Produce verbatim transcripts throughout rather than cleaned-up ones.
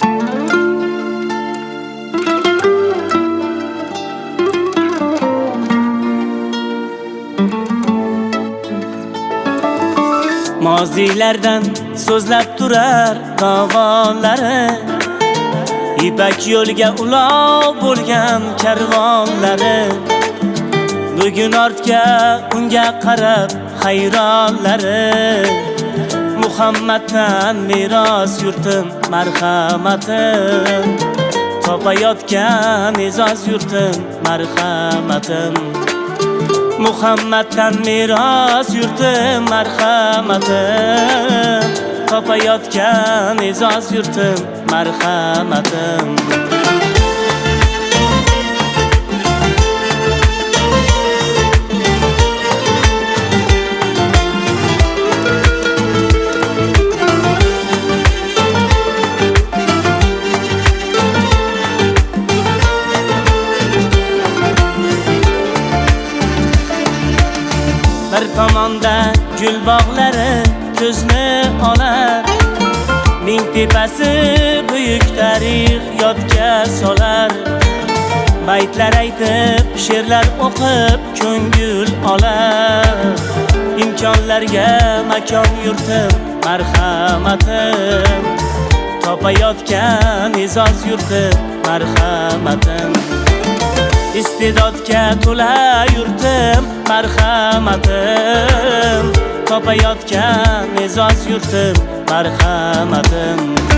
Mozilardan so'zlab turar dovonlari, ipak yo'lga ulov bo'lgan karvonlari. Bugun ortga unga qarab hayronlari. Muhammaddan meros yurtim marhamatim, topayotgan e'zoz yurtim marhamatim. Muhammaddan meros yurtim marhamatim, topayotgan e'zoz yurtim marhamatim. Bir tomonda gul bog'lari ko'zni olar, ming tepasi buyuk tarix yodga solar. Baytlar aytib, she'rlar o'qib ko'ngil olar. Imkonlarga makon yurtim marhamatim, topayotgan e'zoz yurtim marhamatim. Istedodga to'la yurtim marhamatim, topayotgan e'zoz yurtim marhamatim.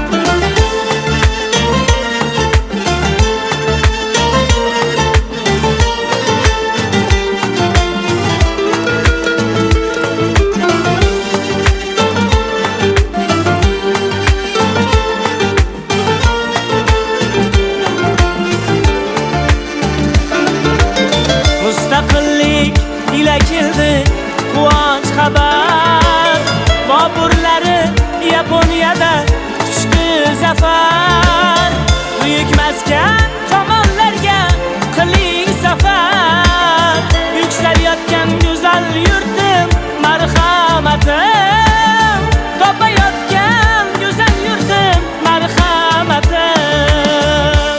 Mustaqillik ila keldi quvonch xabar, Boburlari Yaponiyada quchdi zafar. Buyuk maskan tomonlarga qiling safar, yuksalayotgan go'zal yurtim marhamatim, topayotgan go'zal yurtim marhamatim.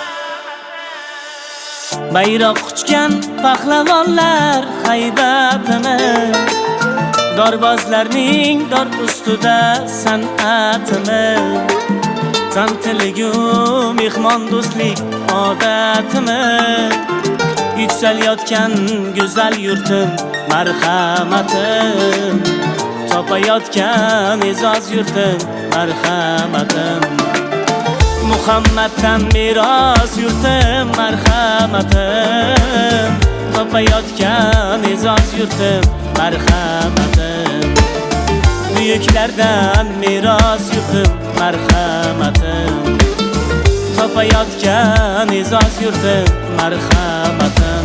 Bayroq quchgan pahlavonlar haybatimi, dorbozlarning dor ustida san'atimi, tantiligu mehmon do'stlik odatimi, yuksalayotgan go'zal yurtim marhamatim, topayotgan e'zoz yurtim marhamatim. Muhammaddan meros yurtim marhamatim, topayotgan e'zoz yurtim marhamatim. Buyuklardan meros yurtim marhamatim, topayotgan e'zoz yurtim marhamatim.